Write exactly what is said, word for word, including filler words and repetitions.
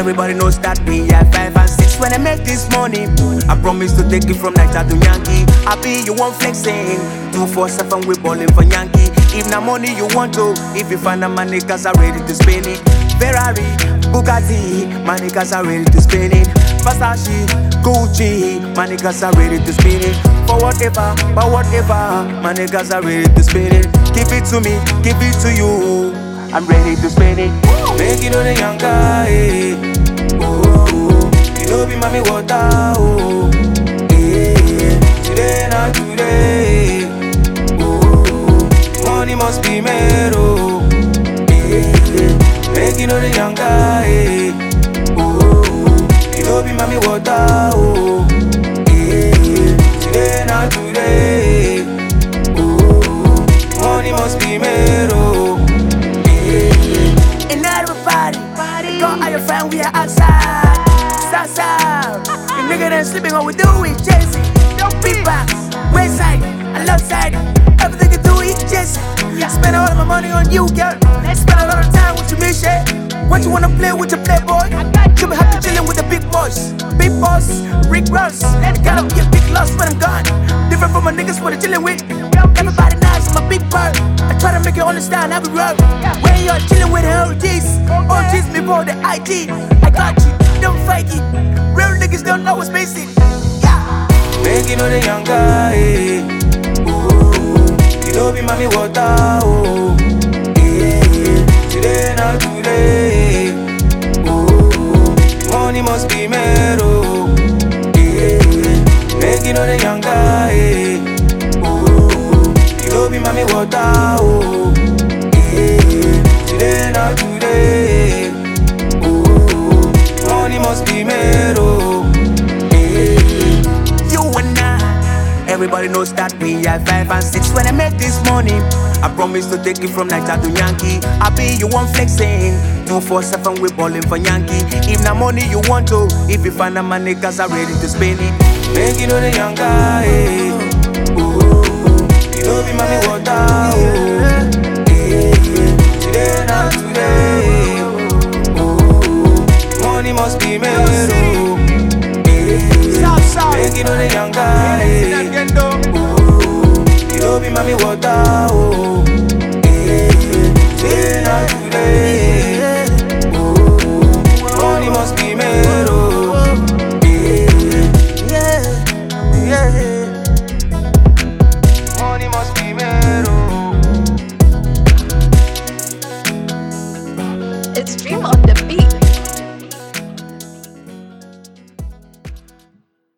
Everybody knows that we are five and six. When I make this money, I promise to take it from Niger to Yankee. I be you want flexing, two four seven we ballin' for Yankee. If na money you want to, if you find a my niggas are ready to spend it. Ferrari, Bugatti, my niggas are ready to spend it. Versace, Gucci, my niggas are ready to spend it. For whatever, but whatever, my niggas are ready to spend it. Give it to me, give it to you, I'm ready to spend it. Make it on the young guy, oh, oh. You know be mommy water, oh, yeah. Today not today, oh, oh. Money must be made, oh, yeah. Make it on the young guy, oh, oh. You know be mommy water, oh, yeah. Today not today, oh, oh. Money must be made, oh. Go out your friend, we are outside. South side. The nigga that sleeping, all we do is chasing. Don't be back. West side, and left side. Everything you do is chasing. Spend all of my money on you, girl. Spend a lot of time with your mission. What you wanna play with your playboy? You be happy chilling with the big boys. Big boss, Rick Ross. Gotta be a big loss when I'm gone. Different from my niggas what I'm chilling with. Everybody knows I'm a big bird. I try to make you understand how we roll. When you're chilling with the O Gs, O Gs before the I G. I got you, don't fight it. Real niggas don't know what's basic. Yeah. Make it on the young guy. Ooh, you know be mommy water. Oh, yeah. Today not today. Ooh, money must be made. Oh, yeah. Make it on the young guy. Be mommy water, oh, yeah. Today not today, oh, money must be made, oh, yeah. You and I, everybody knows that we are five and six. When I make this money, I promise to take it from Niger to Yankee. I be you want flexing, two four seven we ballin' for Yankee. If na money you want to, if you find a my niggas are ready to spend it. Make it on the young guy. You know be mommy water, oh, yeah. Today not today, oh, money must be made, oh, yeah. Make it on the young guy, oh, you know be mommy water, oh, yeah. Today not today, oh, money must be made, oh, yeah, yeah, yeah. Money must be made, oh. It's Dream on